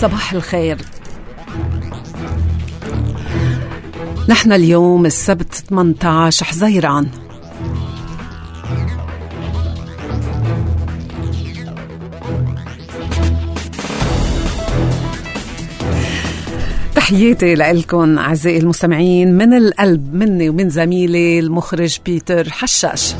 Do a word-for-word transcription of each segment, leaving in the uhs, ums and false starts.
صباح الخير. نحن اليوم السبت ثمانية عشر حزيران. تحياتي لكم أعزائي المستمعين من القلب، مني ومن زميلي المخرج بيتر حشاش.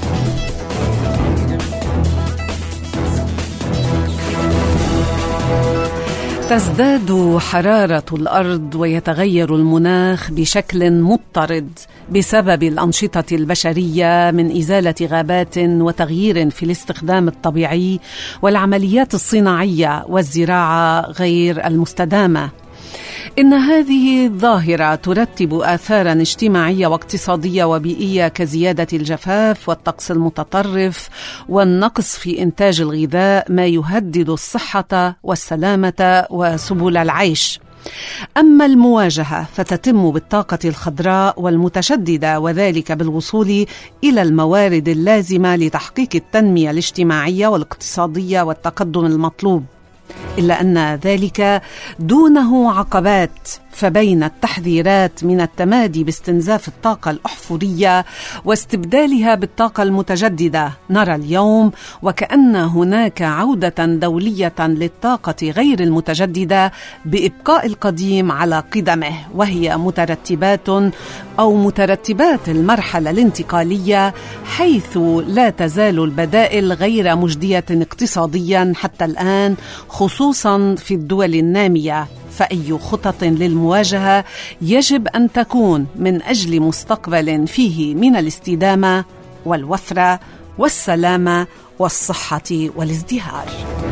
تزداد حرارة الأرض ويتغير المناخ بشكل مضطرد بسبب الأنشطة البشرية من إزالة غابات وتغيير في الاستخدام الطبيعي والعمليات الصناعية والزراعة غير المستدامة. إن هذه الظاهرة ترتب آثاراً اجتماعية واقتصادية وبيئية كزيادة الجفاف والطقس المتطرف والنقص في إنتاج الغذاء، ما يهدد الصحة والسلامة وسبل العيش. أما المواجهة فتتم بالطاقة الخضراء والمتجددة، وذلك بالوصول إلى الموارد اللازمة لتحقيق التنمية الاجتماعية والاقتصادية والتقدم المطلوب، إلا أن ذلك دونه عقبات. فبين التحذيرات من التمادي باستنزاف الطاقة الأحفورية واستبدالها بالطاقة المتجددة، نرى اليوم وكأن هناك عودة دولية للطاقة غير المتجددة بإبقاء القديم على قدمه، وهي مترتبات أو مترتبات المرحلة الانتقالية، حيث لا تزال البدائل غير مجدية اقتصاديا حتى الآن، خصوصا في الدول النامية. فأي خطط للمواجهة يجب أن تكون من أجل مستقبل فيه من الاستدامة والوفرة والسلامة والصحة والازدهار.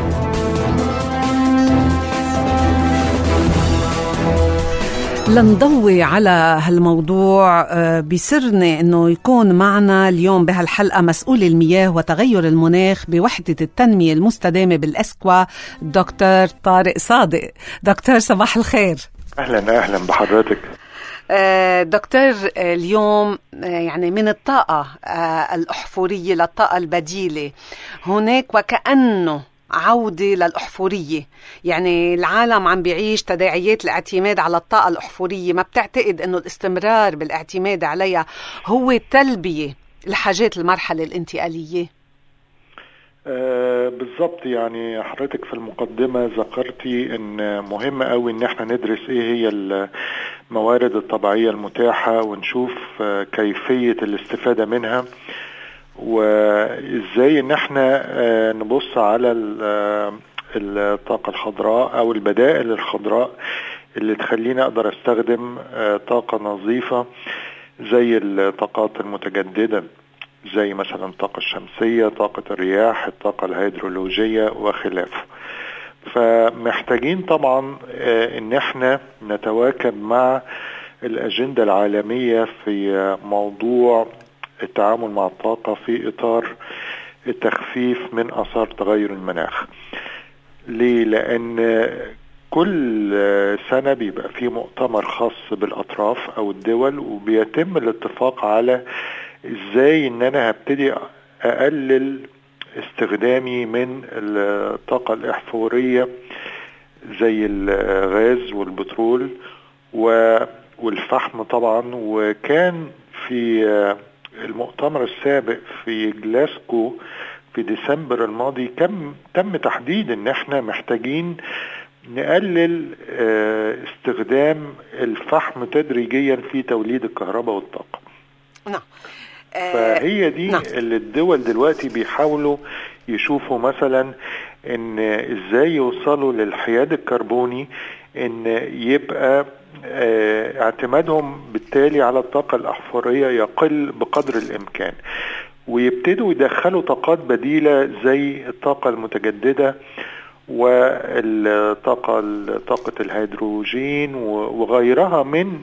لنضوي على هالموضوع بسرنا أنه يكون معنا اليوم بهالحلقة مسؤول المياه وتغير المناخ بوحدة التنمية المستدامة بالأسكوا، دكتور طارق صادق. دكتور صباح الخير. أهلا أهلا بحضرتك. دكتور، اليوم يعني من الطاقة الأحفورية للطاقة البديلة هناك وكأنه عودة للأحفورية، يعني العالم عم بيعيش تداعيات الاعتماد على الطاقة الأحفورية. ما بتعتقد أنه الاستمرار بالاعتماد عليها هو تلبية لحاجات المرحلة الانتقالية؟ آه بالضبط. يعني حضرتك في المقدمة ذكرتي أن مهم قوي أن احنا ندرس إيه هي الموارد الطبيعية المتاحة ونشوف آه كيفية الاستفادة منها، وإزاي إن احنا نبص على الطاقة الخضراء أو البدائل الخضراء اللي تخليني أقدر أستخدم طاقة نظيفة زي الطاقات المتجددة، زي مثلا الطاقة الشمسية، طاقة الرياح، الطاقة الهيدرولوجية وخلافه. فمحتاجين طبعا إن احنا نتواكب مع الأجندة العالمية في موضوع التعامل مع الطاقة في إطار التخفيف من آثار تغير المناخ. ليه؟ لأن كل سنة بيبقى في مؤتمر خاص بالأطراف أو الدول، وبيتم الاتفاق على إزاي إن أنا هبتدي أقلل استخدامي من الطاقة الأحفورية زي الغاز والبترول والفحم طبعا. وكان في المؤتمر السابق في جلاسكو في ديسمبر الماضي كم تم تحديد ان احنا محتاجين نقلل استخدام الفحم تدريجيا في توليد الكهرباء والطاقة. نعم. فهي دي نعم. اللي الدول دلوقتي بيحاولوا يشوفوا مثلا ان ازاي يوصلوا للحياد الكربوني، ان يبقى اه اعتمادهم بالتالي على الطاقة الأحفورية يقل بقدر الإمكان، ويبتدوا يدخلوا طاقات بديلة زي الطاقة المتجددة والطاقة طاقة الهيدروجين وغيرها من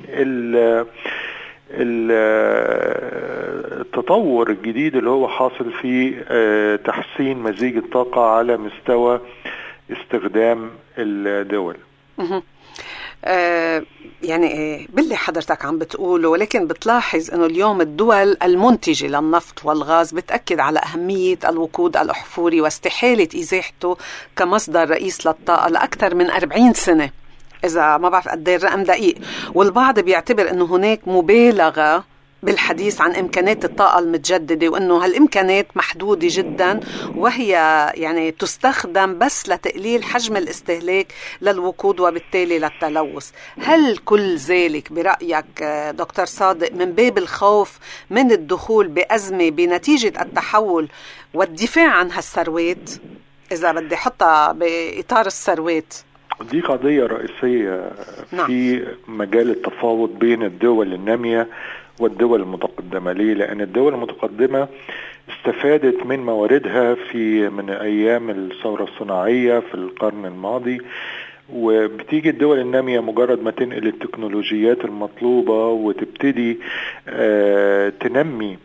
التطور الجديد اللي هو حاصل في تحسين مزيج الطاقة على مستوى استخدام الدول. آه يعني باللي حضرتك عم بتقوله، ولكن بتلاحظ انه اليوم الدول المنتجة للنفط والغاز بتأكد على أهمية الوقود الأحفوري واستحالة إزاحته كمصدر رئيس للطاقة لأكثر من أربعين سنة، إذا ما بعرف قد ايه الرقم دقيق. والبعض بيعتبر انه هناك مبالغة بالحديث عن إمكانات الطاقة المتجددة، وأنه هالإمكانات محدودة جدا، وهي يعني تستخدم بس لتقليل حجم الاستهلاك للوقود وبالتالي للتلوث. هل كل ذلك برأيك دكتور صادق من باب الخوف من الدخول بأزمة بنتيجة التحول والدفاع عن هالثروات، إذا بدي حطها بإطار الثروات؟ دي قضية رئيسية في نعم. مجال التفاوض بين الدول النامية والدول المتقدمة. ليه؟ لأن الدول المتقدمة استفادت من مواردها في من أيام الثورة الصناعية في القرن الماضي، وبتيجي الدول النامية مجرد ما تنقل التكنولوجيات المطلوبة وتبتدي آه تنمي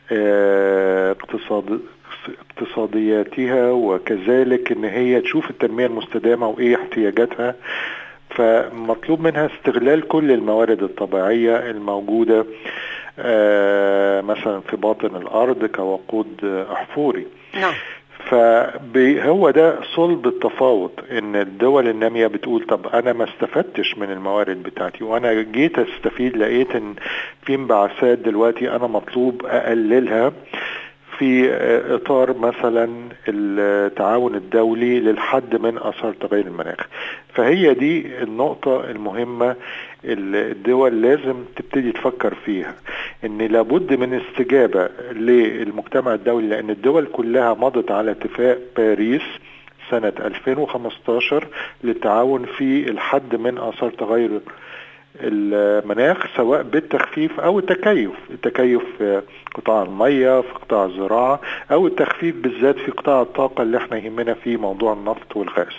آه اقتصاد اقتصادياتها، وكذلك ان هي تشوف التنمية المستدامة وايه احتياجاتها، فمطلوب منها استغلال كل الموارد الطبيعية الموجودة آه مثلا في باطن الأرض كوقود أحفوري. نعم. فهو ده صلب التفاوض، ان الدول النامية بتقول طب انا ما استفدتش من الموارد بتاعتي، وانا جيت استفيد لقيت ان في انبعاثات دلوقتي انا مطلوب اقللها في اطار مثلا التعاون الدولي للحد من اثار تغير المناخ. فهي دي النقطة المهمة اللي الدول لازم تبتدي تفكر فيها، ان لابد من استجابة للمجتمع الدولي، لان الدول كلها مضت على اتفاق باريس سنة ألفين وخمستاشر للتعاون في الحد من اثار تغير المناخ، سواء بالتخفيف او التكيف، التكيف في قطاع المياه، في قطاع الزراعة، او التخفيف بالذات في قطاع الطاقة اللي احنا يهمنا فيه موضوع النفط والغاز.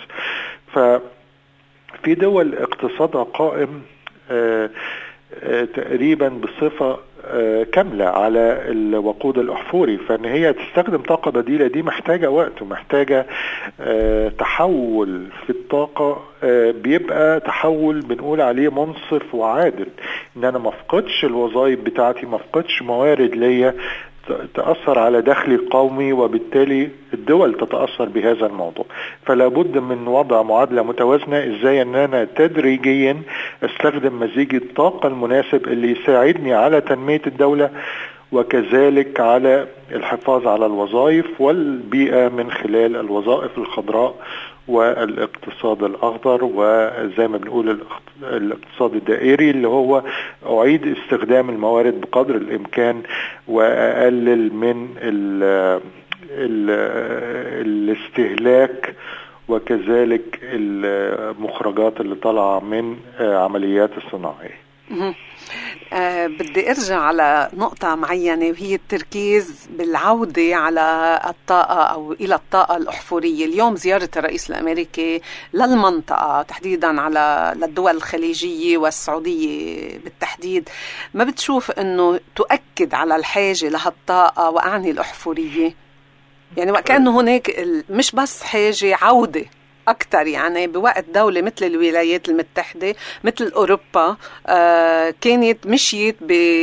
ففي دول اقتصادها قائم آآ آآ تقريبا بصفة كاملة على الوقود الأحفوري، فإن هي تستخدم طاقة بديلة دي محتاجة وقت ومحتاجة تحول في الطاقة، بيبقى تحول بنقول عليه منصف وعادل، إن أنا مفقدش الوظائف بتاعتي، مفقدش موارد ليا تأثر على دخلي القومي، وبالتالي الدول تتأثر بهذا الموضوع. فلا بد من وضع معادلة متوازنة، ازاي ان انا تدريجيا استخدم مزيج الطاقة المناسب اللي يساعدني على تنمية الدولة، وكذلك على الحفاظ على الوظائف والبيئة من خلال الوظائف الخضراء والاقتصاد الأخضر، وزي ما بنقول الاقتصاد الدائري اللي هو أعيد استخدام الموارد بقدر الإمكان وأقلل من ال ال الاستهلاك، وكذلك المخرجات اللي طالعة من عمليات الصناعية. أه بدي أرجع على نقطة معينة، وهي التركيز بالعودة على الطاقة أو إلى الطاقة الأحفورية. اليوم زيارة الرئيس الأمريكي للمنطقة تحديدا على للدول الخليجية والسعودية بالتحديد، ما بتشوف أنه تؤكد على الحاجة لهالطاقة وأعني الأحفورية؟ يعني وكأنه هناك مش بس حاجة، عودة أكتر. يعني بوقت دولة مثل الولايات المتحدة مثل أوروبا آه كانت مشيت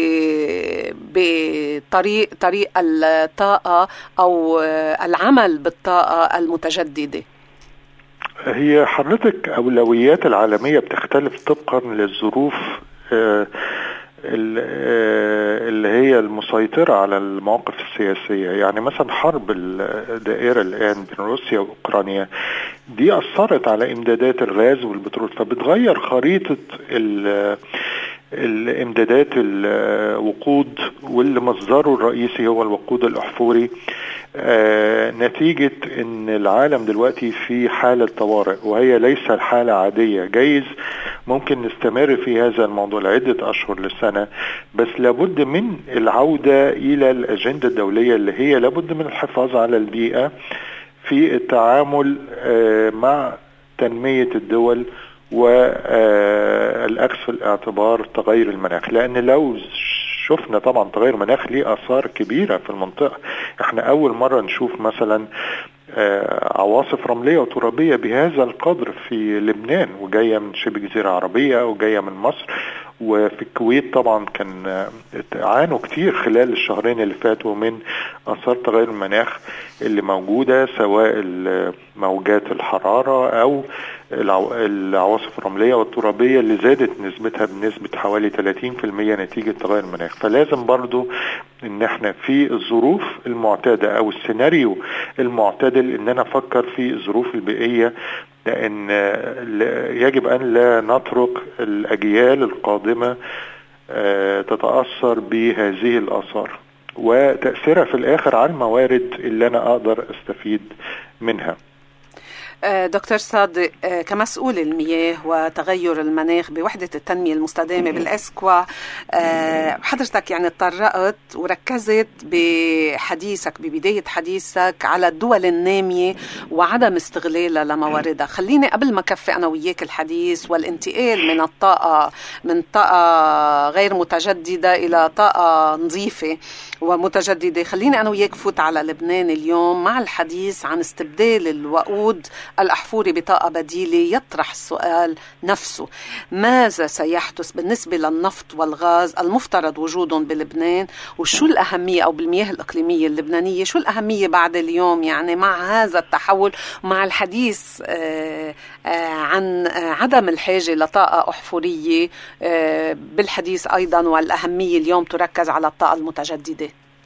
بطريق طريق الطاقة أو آه العمل بالطاقة المتجددة. هي حضرتك أولويات العالمية بتختلف طبقا للظروف آه اللي هي المسيطرة على المواقف السياسية. يعني مثلا حرب الدائرة الآن بين روسيا وأوكرانيا دي أثرت على إمدادات الغاز والبترول، فبتغير خريطة الإمدادات الوقود، واللي مصدره الرئيسي هو الوقود الأحفوري، آه نتيجة ان العالم دلوقتي في حالة طوارئ، وهي ليس الحالة عادية. جايز ممكن نستمر في هذا الموضوع لعدة اشهر لسنة، بس لابد من العودة الى الاجندة الدولية اللي هي لابد من الحفاظ على البيئة في التعامل آه مع تنمية الدول والأخذ في الاعتبار تغير المناخ. لأن لو شفنا طبعا تغير مناخ ليه آثار كبيرة في المنطقة. احنا أول مرة نشوف مثلا عواصف رملية وترابية بهذا القدر في لبنان، وجاية من شبه جزيرة عربية وجاية من مصر. وفي الكويت طبعا كان عانوا كتير خلال الشهرين اللي فاتوا من آثار تغير المناخ اللي موجودة، سواء موجات الحرارة أو العواصف الرملية والترابية اللي زادت نسبتها بنسبة حوالي ثلاثين بالمئة نتيجة تغير المناخ. فلازم برضو ان احنا في الظروف المعتادة او السيناريو المعتدل ان انا افكر في الظروف البيئية، لان يجب ان لا نترك الاجيال القادمة تتأثر بهذه الآثار وتأثيرها في الاخر على الموارد اللي انا اقدر استفيد منها. دكتور صادق، كمسؤول المياه وتغير المناخ بوحدة التنمية المستدامة بالإسكوا، حضرتك يعني تطرقت وركزت بحديثك ببداية حديثك على الدول النامية وعدم استغلالها لمواردها. خليني قبل ما كفي أنا وياك الحديث والانتقال من الطاقة من طاقة غير متجددة إلى طاقة نظيفة ومتجددة، خليني أنا وياك فوت على لبنان اليوم مع الحديث عن استبدال الوقود الأحفوري بطاقة بديلة. يطرح السؤال نفسه، ماذا سيحدث بالنسبة للنفط والغاز المفترض وجودهم بلبنان، وشو الأهمية أو بالمياه الإقليمية اللبنانية شو الأهمية بعد اليوم يعني مع هذا التحول، مع الحديث آآ آآ عن عدم الحاجة لطاقة أحفورية، بالحديث أيضا والأهمية اليوم تركز على الطاقة المتجددة.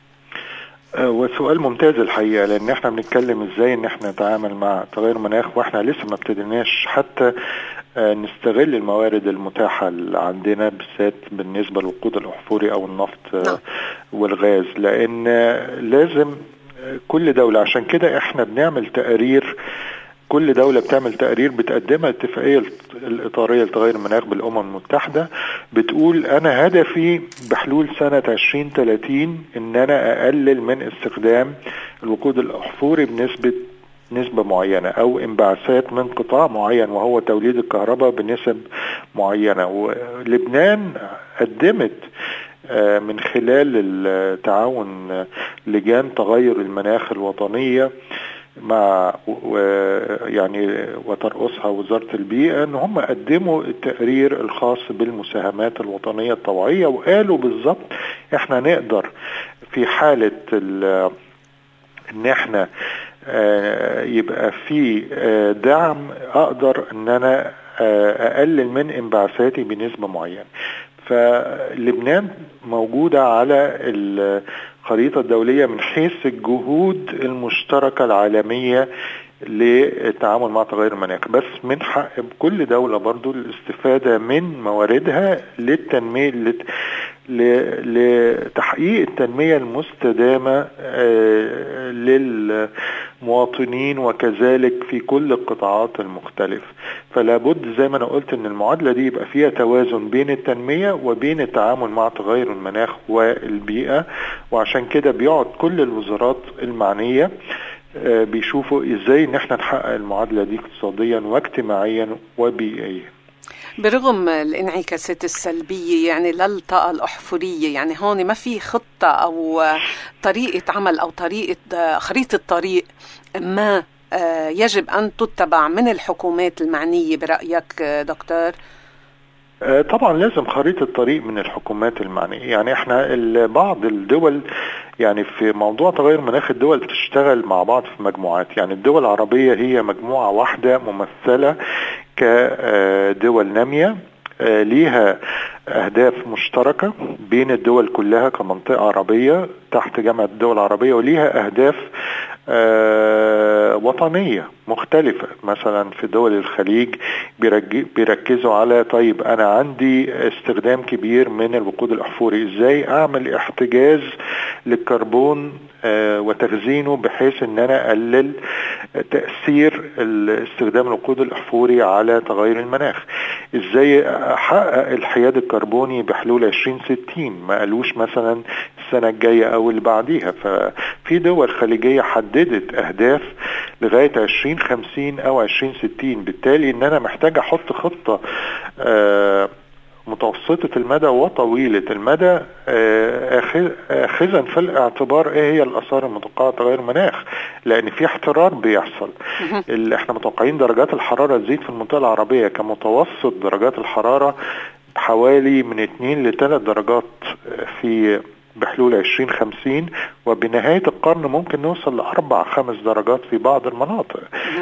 وسؤال ممتاز الحقيقة، لأن احنا بنتكلم ازاي ان احنا نتعامل مع تغير المناخ واحنا لسه ما ابتديناش حتى نستغل الموارد المتاحة عندنا، بالذات بالنسبة للوقود الأحفوري أو النفط والغاز، لأن لازم كل دولة، عشان كده احنا بنعمل تقارير، كل دولة بتعمل تقارير بتقدمها الاتفاقية الإطارية لتغير المناخ بالأمم المتحدة، بتقول أنا هدفي بحلول سنة عشرين ثلاثين إن أنا أقلل من استخدام الوقود الأحفوري بنسبة نسبة معينة أو انبعاثات من قطاع معين وهو توليد الكهرباء بنسب معينة. ولبنان قدمت من خلال التعاون لجان تغير المناخ الوطنية مع يعني وترأسها وزارة البيئة، ان هم قدموا التقرير الخاص بالمساهمات الوطنية الطوعية، وقالوا بالضبط احنا نقدر في حالة ان احنا يبقى في دعم اقدر ان انا اقلل من انبعاثاتي بنسبة معينة. فلبنان موجودة على الخريطة الدولية من حيث الجهود المشتركة العالمية للتعامل مع تغير المناخ، بس من حق كل دولة برضو الاستفادة من مواردها للتنمية لتحقيق التنمية المستدامة للمواطنين وكذلك في كل القطاعات المختلفة. فلا بد زي ما أنا قلت أن المعادلة دي يبقى فيها توازن بين التنمية وبين التعامل مع تغير المناخ والبيئة، وعشان كده بيقعد كل الوزارات المعنية بيشوفوا ازاي ان احنا نحقق المعادلة دي اقتصاديا واجتماعيا وبيئيا. برغم الانعكاسات السلبية يعني للطاقة الأحفورية، يعني هون ما في خطة أو طريقة عمل أو طريقة خريطة طريق ما يجب أن تتبع من الحكومات المعنية برأيك دكتور؟ طبعا لازم خريطة طريق من الحكومات المعنية. يعني احنا بعض الدول يعني في موضوع تغير مناخ الدول بتشتغل مع بعض في مجموعات، يعني الدول العربية هي مجموعة واحدة ممثلة كدول نامية ليها أهداف مشتركة بين الدول كلها كمنطقة عربية تحت جامعة الدول العربية، وليها أهداف آه وطنية مختلفة. مثلا في دول الخليج بيركزوا على طيب أنا عندي استخدام كبير من الوقود الأحفوري، إزاي أعمل احتجاز للكربون آه وتخزينه بحيث أن أنا أقلل تأثير استخدام الوقود الأحفوري على تغير المناخ، إزاي أحقق الحياد الكربوني بحلول عشرين ستين، ما قالوش مثلا السنة الجاية أو اللي بعديها. ففي دول خليجية حددت أهداف لغاية عشرين خمسين أو عشرين ستين، بالتالي إن أنا محتاج أحط خطة آه متوسطة المدى وطويلة المدى، اخذا في الاعتبار ايه هي الاثار المتوقعة تغير المناخ، لان في احترار بيحصل. اللي احنا متوقعين درجات الحرارة تزيد في المنطقة العربية كمتوسط درجات الحرارة حوالي من اتنين لثلاث درجات في بحلول عشرين خمسين، وبنهاية القرن ممكن نوصل لأربع خمس درجات في بعض المناطق.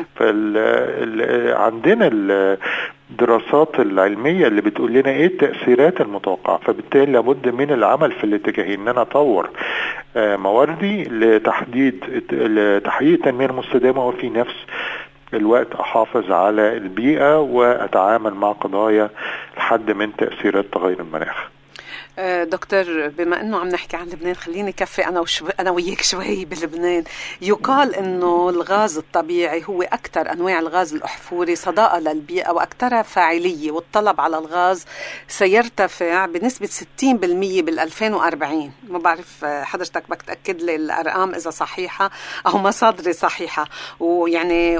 فعندنا الدراسات العلمية اللي بتقول لنا ايه التأثيرات المتوقعة، فبالتالي لابد من العمل في الاتجاهين، ان انا اطور مواردي لتحديد لتحقيق التنمية المستدامة، وفي نفس الوقت احافظ على البيئة واتعامل مع قضايا الحد من تأثيرات تغير المناخ. دكتور، بما انه عم نحكي عن لبنان، خليني كفي انا وشو انا وياك شوي بلبنان. يقال انه الغاز الطبيعي هو اكثر انواع الغاز الاحفوري صداقه للبيئه واكثرها فاعليه، والطلب على الغاز سيرتفع بنسبه ستين بالمئة بال ألفين وأربعين. ما بعرف حضرتك بدك تاكد لي الارقام اذا صحيحه او مصادري صحيحه. ويعني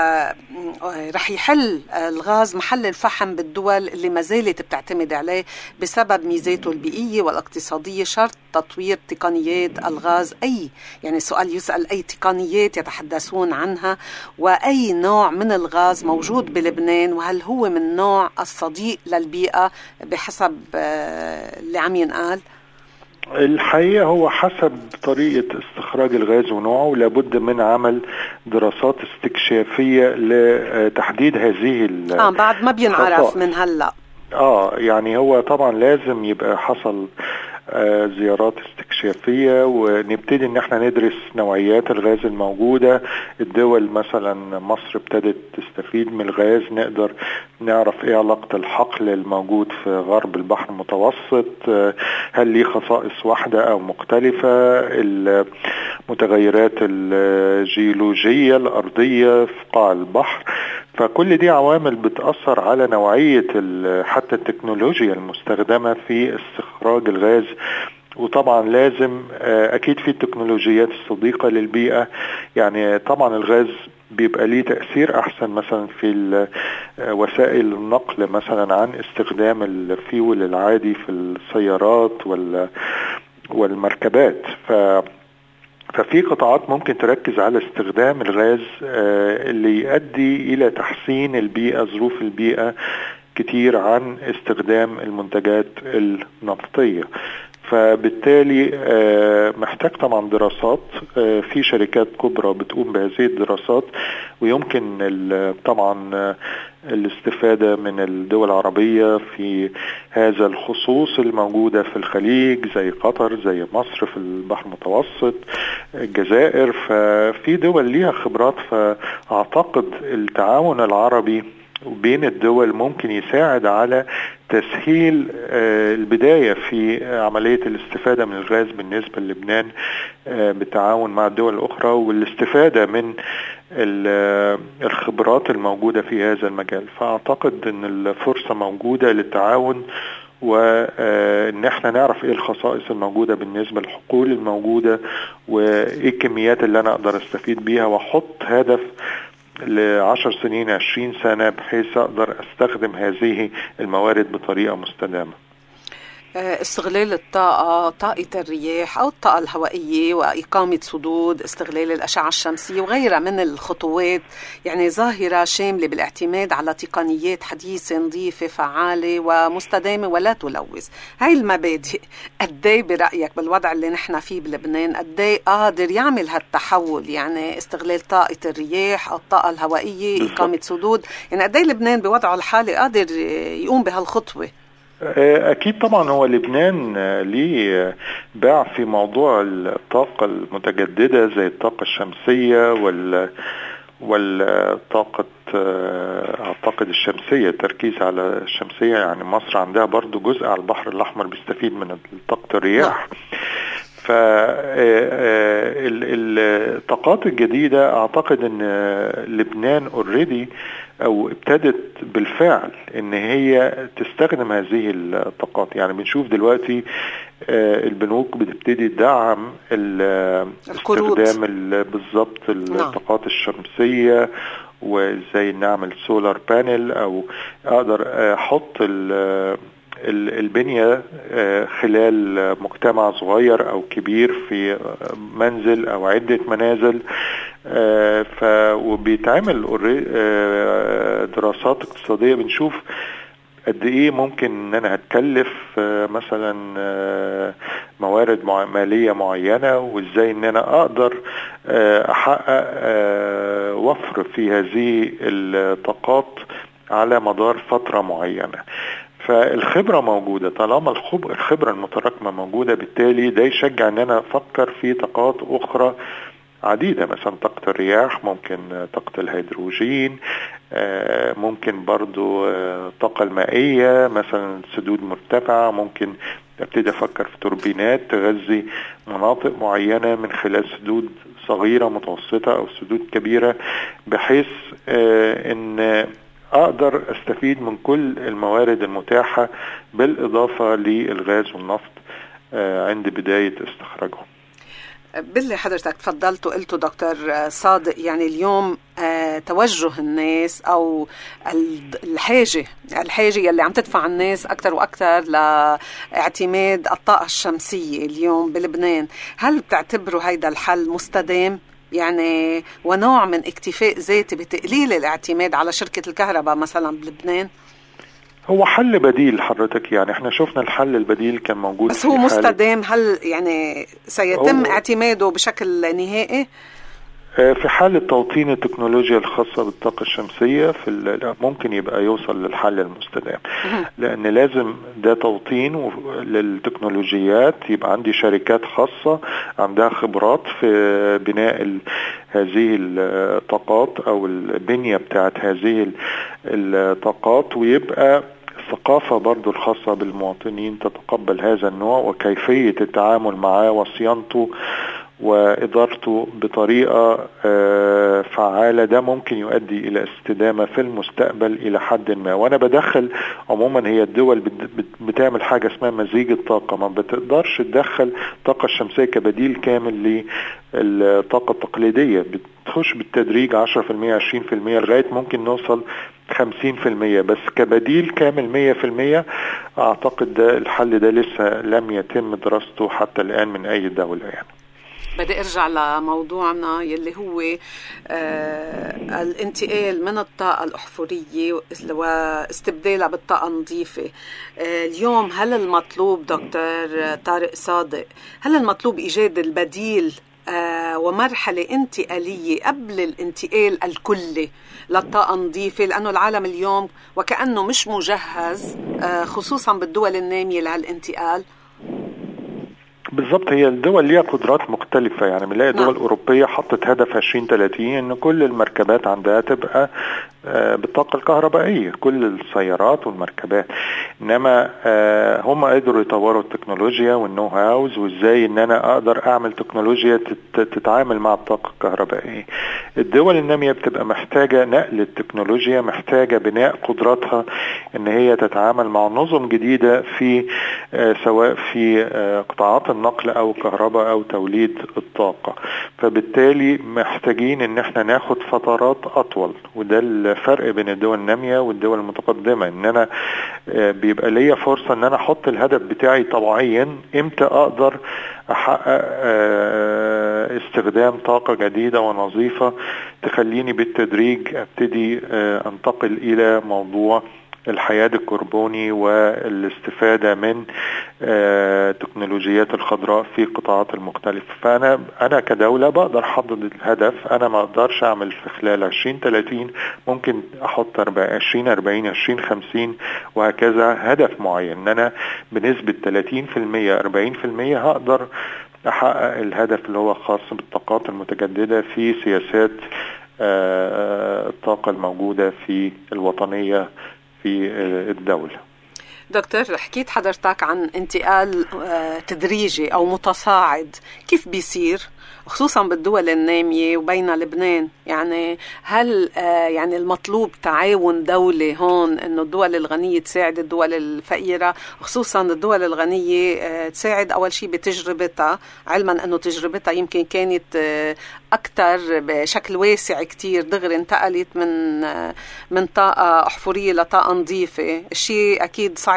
ورح يحل الغاز محل الفحم بالدول اللي ما زالت بتعتمد عليه بسبب ميزاته البيئية والاقتصادية، شرط تطوير تقنيات الغاز. أي يعني سؤال يسأل أي تقنيات يتحدثون عنها، وأي نوع من الغاز موجود بلبنان، وهل هو من نوع الصديق للبيئة بحسب اللي عم ينقال؟ الحقيقة هو حسب طريقة استخراج الغاز ونوعه، لابد من عمل دراسات استكشافية لتحديد هذه آه بعد ما بينعرف من هلأ. اه يعني هو طبعا لازم يبقى حصل آه زيارات استكشافية، ونبتدي ان احنا ندرس نوعيات الغاز الموجودة. الدول مثلا مصر ابتدت تستفيد من الغاز، نقدر نعرف ايه علاقة الحقل الموجود في غرب البحر المتوسط، آه هل ليه خصائص واحدة او مختلفة، المتغيرات الجيولوجية الارضية في قاع البحر. فكل دي عوامل بتأثر على نوعية حتى التكنولوجيا المستخدمة في استخراج الغاز. وطبعا لازم أكيد في التكنولوجيات الصديقة للبيئة، يعني طبعا الغاز بيبقى ليه تأثير أحسن مثلا في وسائل النقل مثلا عن استخدام الفيول العادي في السيارات والمركبات. ف ففي قطاعات ممكن تركز على استخدام الغاز اللي يؤدي إلى تحسين البيئة، ظروف البيئة كتير عن استخدام المنتجات النفطية. فبالتالي محتاج طبعا دراسات، في شركات كبرى بتقوم بهذه الدراسات، ويمكن طبعا الاستفادة من الدول العربية في هذا الخصوص الموجودة في الخليج زي قطر زي مصر في البحر المتوسط الجزائر. ففي دول ليها خبرات، فأعتقد التعاون العربي بين الدول ممكن يساعد على تسهيل البداية في عملية الاستفادة من الغاز بالنسبة للبنان بالتعاون مع الدول الأخرى، والاستفادة من الخبرات الموجودة في هذا المجال. فأعتقد أن الفرصة موجودة للتعاون، وان احنا نعرف ايه الخصائص الموجودة بالنسبة للحقول الموجودة، وايه الكميات اللي انا اقدر استفيد بيها، واحط هدف لعشر سنين عشرين سنة بحيث أقدر أستخدم هذه الموارد بطريقة مستدامة. استغلال الطاقة، طاقة الرياح أو الطاقة الهوائية، وإقامة سدود، استغلال الأشعة الشمسية وغيرها من الخطوات، يعني ظاهرة شاملة بالاعتماد على تقنيات حديثة نظيفة فعالة ومستدامة ولا تلوث. هاي المبادئ قدي برأيك بالوضع اللي نحن فيه بلبنان قدي قادر يعمل هالتحول؟ يعني استغلال طاقة الرياح أو الطاقة الهوائية، إقامة سدود، يعني قدي لبنان بوضعه الحالي قادر يقوم بهالخطوة؟ أكيد طبعا هو لبنان ليه باع في موضوع الطاقة المتجددة زي الطاقة الشمسية وال والطاقة أعتقد الشمسية، التركيز على الشمسية. يعني مصر عندها برضو جزء على البحر الأحمر بيستفيد من طاقة الرياح. فالطاقات الجديدة أعتقد أن لبنان اوريدي أو ابتدت بالفعل أن هي تستخدم هذه الطاقات. يعني بنشوف دلوقتي البنوك بتبتدي تدعم استخدام بالضبط الطاقات الشمسية، وازاي نعمل سولار بانل، او اقدر احط البنية خلال مجتمع صغير أو كبير في منزل أو عدة منازل. ف وبيتعمل دراسات اقتصادية بنشوف قد ايه ممكن ان انا هتكلف مثلا موارد مالية معينة، وازاي ان انا اقدر احقق وفر في هذه الطاقات على مدار فترة معينة. فالخبرة موجودة، طالما الخبرة المتراكمة موجودة بالتالي ده يشجع ان انا افكر في طاقات اخرى عديدة، مثلا طاقة الرياح، ممكن طاقة الهيدروجين، ممكن برضو الطاقة المائية مثلا سدود مرتفعة، ممكن ابتدي افكر في توربينات تغذي مناطق معينة من خلال سدود صغيرة متوسطة او سدود كبيرة، بحيث ان اقدر استفيد من كل الموارد المتاحة بالاضافة للغاز والنفط عند بداية استخراجهم. باللي حضرتك تفضلت وقلته دكتور صادق، يعني اليوم آه توجه الناس أو الحاجة الحاجة يلي عم تدفع الناس أكتر وأكتر لاعتماد الطاقة الشمسية اليوم بلبنان، هل بتعتبروا هيدا الحل مستدام؟ يعني ونوع من اكتفاء ذاتي بتقليل الاعتماد على شركة الكهرباء مثلا بلبنان؟ هو حل بديل حضرتك، يعني احنا شفنا الحل البديل كان موجود، بس هو مستدام؟ هل يعني سيتم اعتماده بشكل نهائي؟ في حالة توطين التكنولوجيا الخاصة بالطاقة الشمسية في ممكن يبقى يوصل للحل المستدام، لأن لازم ده توطين للتكنولوجيات، يبقى عندي شركات خاصة عندها خبرات في بناء هذه الطاقات أو البنية بتاعت هذه الطاقات، ويبقى الثقافة برضو الخاصة بالمواطنين تتقبل هذا النوع وكيفية التعامل معه وصيانته وإدارته بطريقة فعالة. ده ممكن يؤدي إلى استدامة في المستقبل إلى حد ما. وأنا بدخل عموما، هي الدول بتعمل حاجة اسمها مزيج الطاقة، ما بتقدرش تدخل الطاقة الشمسية كبديل كامل للطاقة التقليدية، بتخش بالتدريج عشرة في المية عشرين في المية لغاية ممكن نوصل خمسين في المية، بس كبديل كامل مية في المية أعتقد ده الحل ده لسه لم يتم دراسته حتى الآن من أي دولة. يعني بدي ارجع لموضوعنا يلي هو آه الانتقال من الطاقة الأحفورية واستبدالها بالطاقة النظيفة. آه اليوم هل المطلوب دكتور طارق صادق، هل المطلوب إيجاد البديل آه ومرحلة انتقالية قبل الانتقال الكلي للطاقة النظيفة، لأنه العالم اليوم وكأنه مش مجهز آه خصوصا بالدول النامية لهالانتقال؟ بالضبط، هي الدول ليها قدرات مختلفة، يعني بنلاقي دول أوروبية حطت هدف عشرين ثلاثين إن كل المركبات عندها تبقى بالطاقة الكهربائية، كل السيارات والمركبات. إنما هم قدروا يطوروا التكنولوجيا والنو هاوز، وإزاي إن أنا أقدر أعمل تكنولوجيا تتعامل مع الطاقة الكهربائية. الدول النامية بتبقى محتاجة نقل التكنولوجيا، محتاجة بناء قدراتها إن هي تتعامل مع نظم جديدة في سواء في قطاعات النقل أو كهرباء أو توليد الطاقة. فبالتالي محتاجين إن احنا ناخد فترات أطول، وده الفرق بين الدول النامية والدول المتقدمة، إن أنا بيبقى ليا فرصة إن أنا أحط الهدف بتاعي طبيعيا إمتى أقدر أحقق استخدام طاقة جديدة ونظيفة تخليني بالتدريج أبتدي أنتقل إلى موضوع الحياد الكربوني والاستفادة من تكنولوجيات الخضراء في قطاعات المختلفة. فأنا أنا كدولة بقدر أحدد الهدف، أنا ما أقدرش أعمل في خلال عشرين ثلاثين، ممكن أحط عشرين أربعين عشرين خمسين وهكذا هدف معين، إن أنا بنسبة ثلاثين في المية أربعين في المية هقدر أحقق الهدف اللي هو خاص بالطاقات المتجددة في سياسات الطاقة الموجودة في الوطنية في الدولة. دكتور، حكيت حضرتك عن انتقال تدريجي أو متصاعد، كيف بيصير خصوصا بالدول النامية وبين لبنان؟ يعني هل يعني المطلوب تعاون دولي هون، إنه الدول الغنية تساعد الدول الفقيرة، خصوصا الدول الغنية تساعد أول شيء بتجربتها، علما أنه تجربتها يمكن كانت أكثر بشكل واسع كتير، دغري انتقلت من من طاقة أحفورية لطاقة نظيفة، الشيء أكيد صعب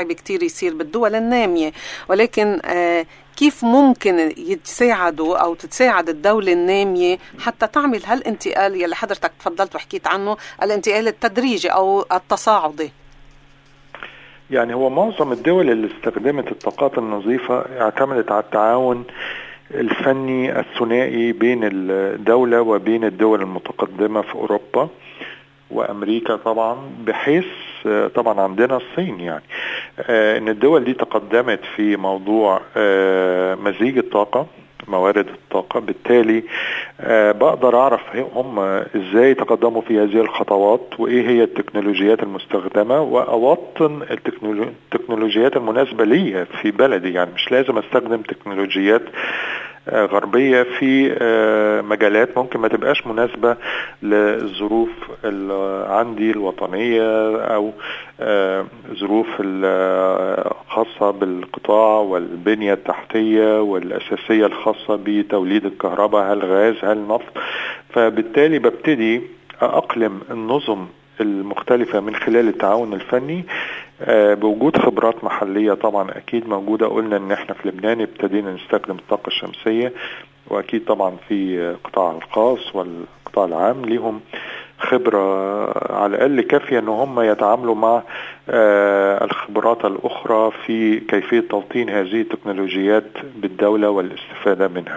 صعب كتير يصير بالدول النامية، ولكن آه كيف ممكن يتساعدوا أو تتساعد الدولة النامية حتى تعمل هالانتقال يلي حضرتك تفضلت وحكيت عنه، الانتقال التدريجي أو التصاعدي؟ يعني هو معظم الدول اللي استخدمت الطاقات النظيفة اعتمدت على التعاون الفني الثنائي بين الدولة وبين الدول المتقدمة في أوروبا وأمريكا طبعا، بحيث طبعا عندنا الصين، يعني ان الدول دي تقدمت في موضوع مزيج الطاقة، موارد الطاقة. بالتالي بقدر أعرف هم إزاي تقدموا في هذه الخطوات وإيه هي التكنولوجيات المستخدمة، وأوطن التكنولوجيات المناسبة لي في بلدي. يعني مش لازم أستخدم تكنولوجيات غربية في مجالات ممكن ما تبقاش مناسبة للظروف عندي الوطنية أو ظروف الخاصة بالقطاع والبنية التحتية والأساسية الخاصة بتوليد الكهرباء، هل غاز هل نفط. فبالتالي ببتدي أقلم النظم المختلفة من خلال التعاون الفني بوجود خبرات محلية طبعا أكيد موجودة. قلنا إن إحنا في لبنان ابتدينا نستخدم الطاقة الشمسية، وأكيد طبعا في القطاع الخاص والقطاع العام ليهم خبرة على الأقل كافية إن هم يتعاملوا مع الخبرات الأخرى في كيفية توطين هذه التكنولوجيات بالدولة والاستفادة منها.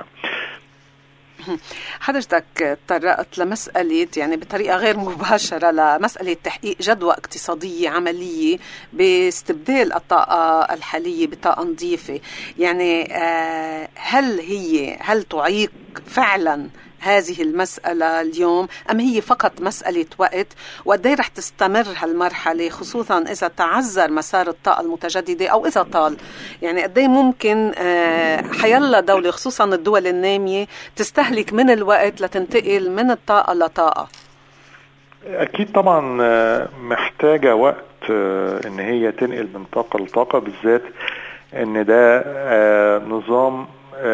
حضرتك تطرقت لمسألة يعني بطريقة غير مباشرة لمسألة تحقيق جدوى اقتصادية عملية باستبدال الطاقة الحالية بطاقة نظيفة. يعني هل هي هل تعيق فعلا هذه المسألة اليوم أم هي فقط مسألة وقت؟ وقديه رح تستمر هالمرحلة خصوصا إذا تعذر مسار الطاقة المتجددة أو إذا طال؟ يعني قديه ممكن حيلا دولة خصوصا الدول النامية تستهلك من الوقت لتنتقل من الطاقة لطاقة؟ أكيد طبعا محتاجة وقت إن هي تنقل من طاقة لطاقة، بالذات إن ده نظام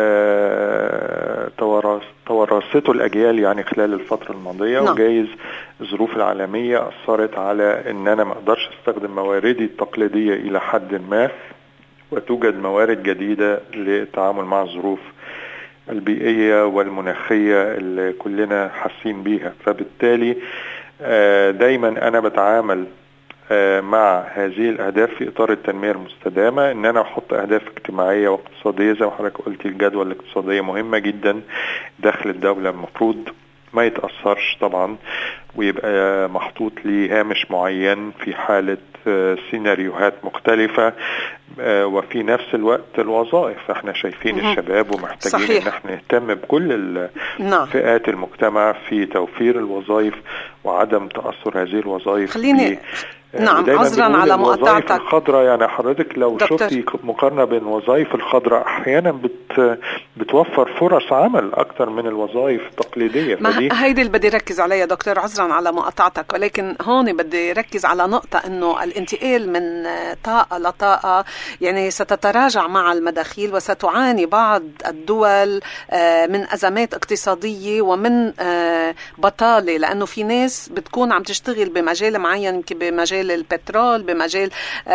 تورثته الأجيال يعني خلال الفترة الماضية. no. وجايز الظروف العالمية أثرت على إن أنا ما أقدرش أستخدم مواردي التقليدية إلى حد ما، وتوجد موارد جديدة للتعامل مع الظروف البيئية والمناخية اللي كلنا حاسين بيها. فبالتالي دايما أنا بتعامل مع هذه الأهداف في إطار التنمية المستدامة، إن أنا أحط أهداف اجتماعية واقتصادية زي ما حضرتك قلتي. الجدوى الاقتصادية مهمة جدا، دخل الدولة المفروض ما يتأثرش طبعا، ويبقى محطوط لي هامش معين في حالة سيناريوهات مختلفة. وفي نفس الوقت الوظائف، احنا شايفين م- الشباب ومحتاجين صحيح. ان احنا نهتم بكل الفئات المجتمع في توفير الوظائف وعدم تأثر هذه الوظائف. خليني نعم عذرا على مقاطعتك. الوظائف الخضراء يعني حضرتك لو دكتور. شفتي مقارنة بين الوظائف الخضراء احيانا بت بتوفر فرص عمل اكتر من الوظائف التقليدية. ما هيدي اللي بدي ركز عليها دكتور، عذرا على مقاطعتك، ولكن هون بدي ركز على نقطة انه الانتقال من طاقة لطاقة يعني ستتراجع مع المداخيل، وستعاني بعض الدول من أزمات اقتصادية ومن بطالة، لأنه في ناس بتكون عم تشتغل بمجال معين، يمكن بمجال البترول، بمجال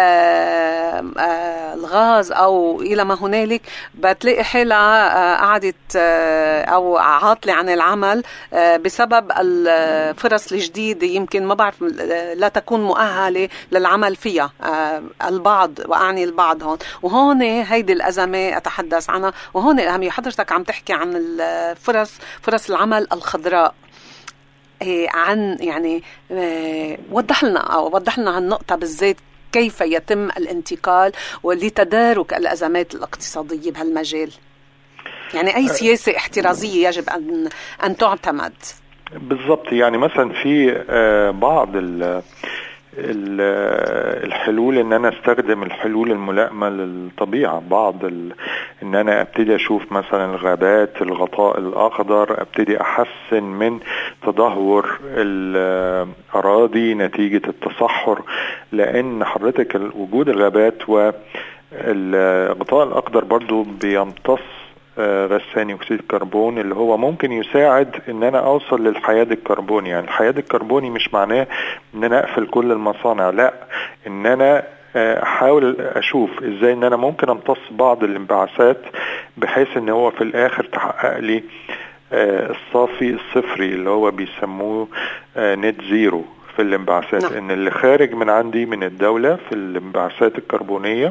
الغاز أو إلى ما هنالك، بتلاقي حالها قعدت أو عاطلة عن العمل بسبب الفرص الجديدة، يمكن ما بعرف لا تكون مؤهلة للعمل فيها البعض، وأعني البعض هون. وهون هيدي الأزمة أتحدث عنها، وهون الأهمية. حضرتك عم تحكي عن الفرص فرص العمل الخضراء، عن يعني وضح لنا أو وضح لنا هالنقطة بالذات، كيف يتم الانتقال ولتدارك الأزمات الاقتصادية بهالمجال؟ يعني أي سياسة احترازية يجب أن أن تعتمد؟ بالضبط. يعني مثلا في بعض الحلول ان انا استخدم الحلول الملائمة للطبيعة، بعض ال... ان انا ابتدي اشوف مثلا الغابات، الغطاء الاخضر، ابتدي احسن من تدهور الاراضي نتيجة التصحر، لان حضرتك وجود الغابات والغطاء الاخضر برضو بيمتص غاز ثاني اكسيد الكربون، اللي هو ممكن يساعد ان انا اوصل للحياد الكربوني. يعني الحياد الكربوني مش معناه ان انا اقفل كل المصانع، لا، ان انا احاول اشوف ازاي ان انا ممكن امتص بعض الانبعاثات بحيث ان هو في الاخر تحقق لي الصافي الصفري اللي هو بيسموه نت زيرو في الانبعاثات. نعم. ان اللي خارج من عندي من الدولة في الانبعاثات الكربونية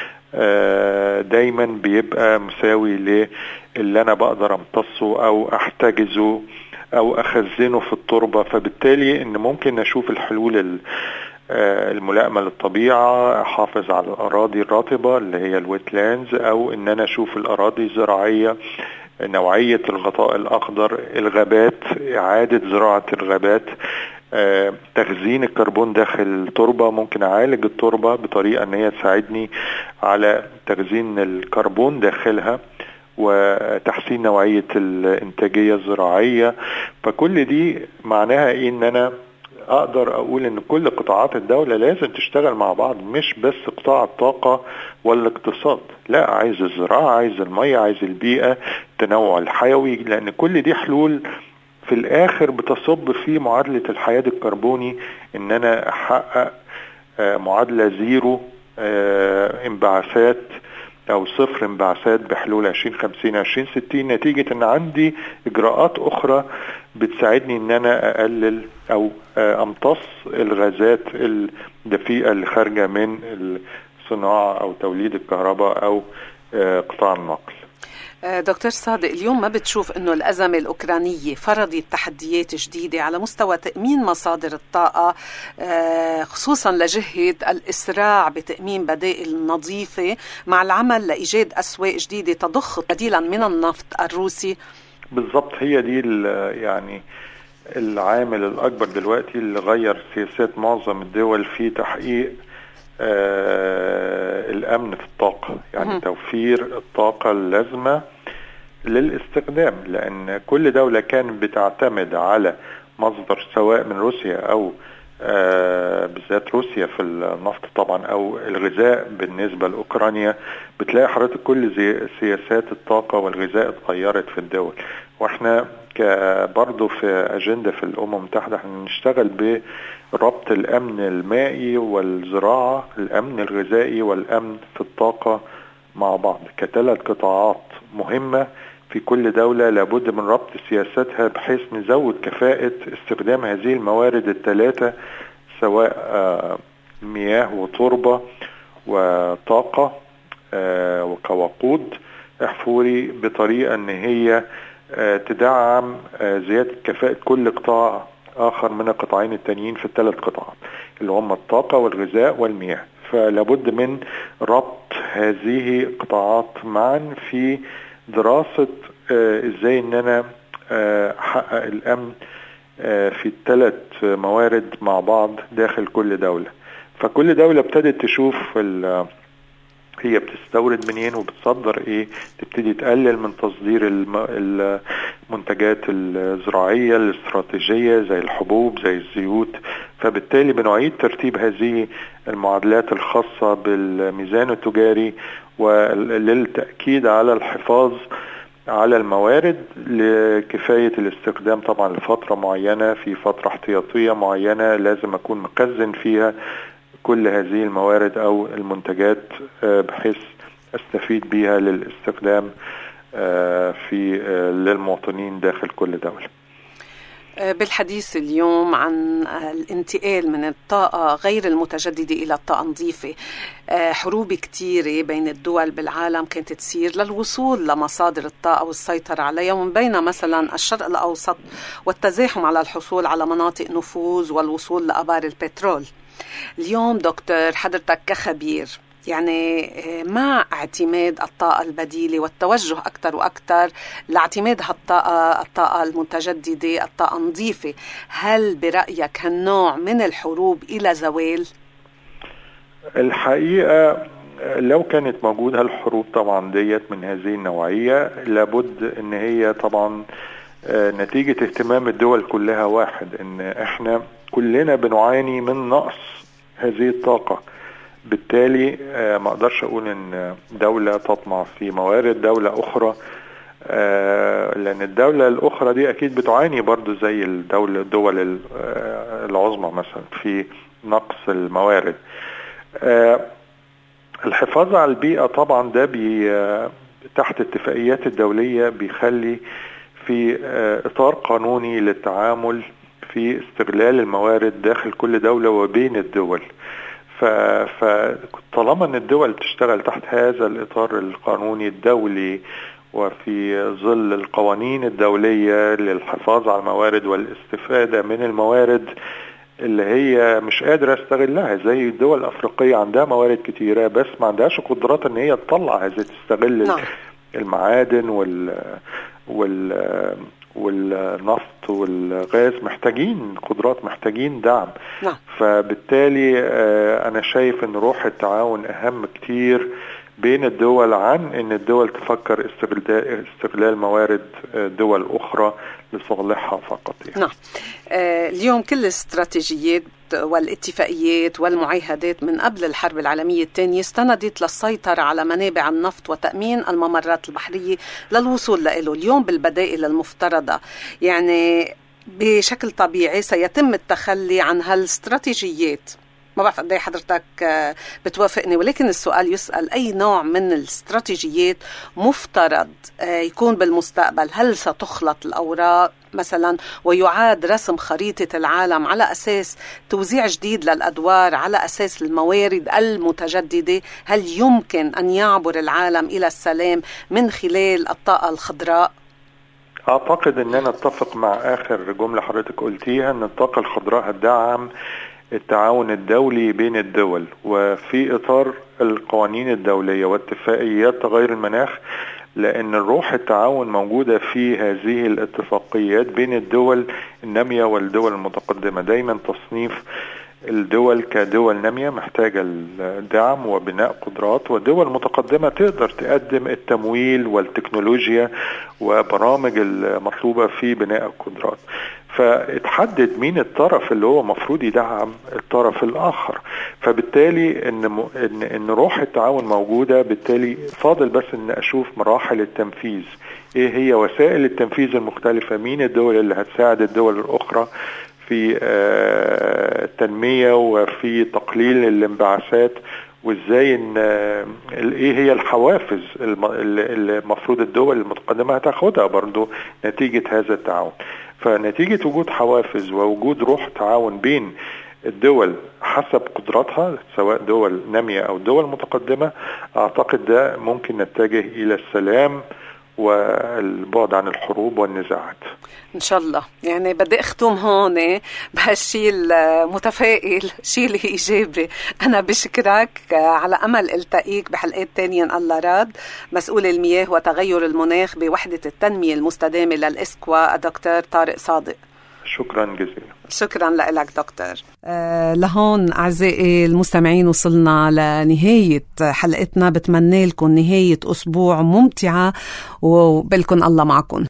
دايما بيبقى مساوي للي انا بقدر امتصه او احتجزه او اخزنه في التربة. فبالتالي ان ممكن اشوف الحلول الملائمة للطبيعة، احافظ على الاراضي الرطبة اللي هي الويتلاندز، او ان انا اشوف الاراضي الزراعية، نوعية الغطاء الاخضر، الغابات، اعادة زراعة الغابات، آه، تخزين الكربون داخل التربة. ممكن اعالج التربة بطريقة ان هي تساعدني على تخزين الكربون داخلها وتحسين نوعية الانتاجية الزراعية. فكل دي معناها ايه؟ ان انا اقدر اقول ان كل قطاعات الدولة لازم تشتغل مع بعض، مش بس قطاع الطاقة والاقتصاد، لا، عايز الزراعة، عايز المية، عايز البيئة، التنوع الحيوي، لان كل دي حلول في الاخر بتصب في معادلة الحياد الكربوني، ان انا احقق معادلة زيرو انبعاثات او صفر انبعاثات بحلول عشرين خمسين عشرين ستين، نتيجة ان عندي اجراءات اخرى بتساعدني ان انا اقلل او امتص الغازات الدفيئة اللي خارجة من الصناعة او توليد الكهرباء او قطاع النقل. دكتور صادق، اليوم ما بتشوف أنه الأزمة الأوكرانية فرضت تحديات جديدة على مستوى تأمين مصادر الطاقة، خصوصا لجهة الإسراع بتأمين بدائل نظيفة مع العمل لإيجاد أسواق جديدة تضخ بديلا من النفط الروسي؟ بالضبط، هي دي يعني العامل الأكبر دلوقتي اللي غير سياسات معظم الدول في تحقيق آه الأمن في الطاقة، يعني م- توفير الطاقة اللازمة للاستخدام. لأن كل دولة كانت بتعتمد على مصدر سواء من روسيا أو آه بالذات روسيا في النفط طبعا أو الغذاء بالنسبة لأوكرانيا، بتلاقي حضرتك كل زي سياسات الطاقة والغذاء اتغيرت في الدول. واحنا برضو في أجندة في الأمم المتحدة احنا نشتغل بربط الأمن المائي والزراعة، الأمن الغذائي والأمن في الطاقة مع بعض كثلاث قطاعات مهمة في كل دولة، لابد من ربط سياساتها بحيث نزود كفاءة استخدام هذه الموارد الثلاثة، سواء مياه وتربة وطاقة وكوقود احفوري، بطريقة ان هي تدعم زيادة كفاءة كل قطاع آخر من القطاعين التانيين في الثلاث قطاعات اللي هم الطاقة والغذاء والمياه. فلابد من ربط هذه القطاعات معا في دراسة ازاي ان انا احقق الامن في الثلاث موارد مع بعض داخل كل دولة. فكل دولة ابتدت تشوف هي بتستورد منين وبتصدر ايه، تبتدي تقلل من تصدير المنتجات الزراعية الاستراتيجية زي الحبوب زي الزيوت. فبالتالي بنعيد ترتيب هذه المعادلات الخاصة بالميزان التجاري وللتأكيد على الحفاظ على الموارد لكفاية الاستخدام طبعا لفترة معينة، في فترة احتياطية معينة لازم أكون مخزن فيها كل هذه الموارد أو المنتجات بحيث أستفيد بها للاستخدام في للمواطنين داخل كل دولة. بالحديث اليوم عن الانتقال من الطاقة غير المتجددة إلى الطاقة النظيفة، حروب كتيرة بين الدول بالعالم كانت تصير للوصول لمصادر الطاقة والسيطرة عليها، ومن بين مثلا الشرق الأوسط والتزاحم على الحصول على مناطق نفوذ والوصول لأبار البترول. اليوم دكتور حضرتك كخبير يعني مع اعتماد الطاقة البديلة والتوجه أكثر وأكثر لاعتماد هالطاقة الطاقة المتجددة الطاقة النظيفة، هل برأيك هالنوع من الحروب إلى زوال؟ الحقيقة لو كانت موجودة الحروب طبعا ديت من هذه النوعية لابد ان هي طبعا نتيجة اهتمام الدول كلها واحد، ان احنا كلنا بنعاني من نقص هذه الطاقة. بالتالي ما اقدرش اقول ان دولة تطمع في موارد دولة اخرى، لان الدولة الاخرى دي اكيد بتعاني برضو زي الدولة الدول العظمى مثلا في نقص الموارد. آه الحفاظ على البيئة طبعا ده بي آه تحت الاتفاقيات الدولية بيخلي في آه إطار قانوني للتعامل في استغلال الموارد داخل كل دولة وبين الدول. فطالما ان الدول تشتغل تحت هذا الإطار القانوني الدولي وفي ظل القوانين الدولية للحفاظ على الموارد والاستفادة من الموارد اللي هي مش قادرة استغلها، زي الدول الأفريقية عندها موارد كتيرة بس ما عندهاش قدرات ان هي تطلع هذه تستغل نعم. المعادن وال وال والنفط والغاز محتاجين قدرات، محتاجين دعم نعم. فبالتالي أنا شايف أن روح التعاون أهم كتير بين الدول عن أن الدول تفكر استغلال, استغلال موارد دول أخرى لصالحها فقط يعني. نعم. آه اليوم كل الاستراتيجيات والاتفاقيات والمعاهدات من قبل الحرب العالمية الثانية استندت للسيطرة على منابع النفط وتأمين الممرات البحرية للوصول له. اليوم بالبدائل المفترضة يعني بشكل طبيعي سيتم التخلي عن هالاستراتيجيات. ما بعرف قد ايه حضرتك بتوافقني، ولكن السؤال يسأل أي نوع من الاستراتيجيات مفترض يكون بالمستقبل؟ هل ستخلط الأوراق مثلا ويعاد رسم خريطة العالم على أساس توزيع جديد للأدوار على أساس الموارد المتجددة؟ هل يمكن أن يعبر العالم إلى السلام من خلال الطاقة الخضراء؟ أعتقد أن أنا أتفق مع آخر جملة حضرتك قلتيها، أن الطاقة الخضراء هتدعم التعاون الدولي بين الدول وفي إطار القوانين الدولية واتفاقيات تغير المناخ، لأن الروح التعاون موجودة في هذه الاتفاقيات بين الدول النامية والدول المتقدمة. دايما تصنيف الدول كدول نامية محتاجة الدعم وبناء قدرات، ودول متقدمة تقدر تقدم التمويل والتكنولوجيا وبرامج المطلوبة في بناء القدرات. فاتحدد مين الطرف اللي هو مفروض يدعم الطرف الآخر، فبالتالي إن, م... إن, إن روح التعاون موجودة. بالتالي فاضل بس إن أشوف مراحل التنفيذ، إيه هي وسائل التنفيذ المختلفة، مين الدول اللي هتساعد الدول الأخرى في التنمية وفي تقليل الانبعاثات، وازاي ان ايه هي الحوافز المفروض الدول المتقدمة هتاخدها برضو نتيجة هذا التعاون. فنتيجة وجود حوافز ووجود روح تعاون بين الدول حسب قدراتها سواء دول نامية او دول متقدمة، اعتقد ده ممكن نتجه الى السلام والبعد عن الحروب والنزاعات إن شاء الله. يعني بدي أختم هون بهالشيء المتفائل، شيء الإيجابي. أنا بشكرك على أمل التقيك بحلقات تانية إن الله راد. مسؤول المياه وتغير المناخ بوحدة التنمية المستدامة للإسكوا الدكتور طارق صادق. شكرا جزيلا. شكرا لك دكتور. أه لهون أعزائي المستمعين وصلنا لنهاية حلقتنا. بتمنى لكم نهاية أسبوع ممتعة وبالكم الله معكم.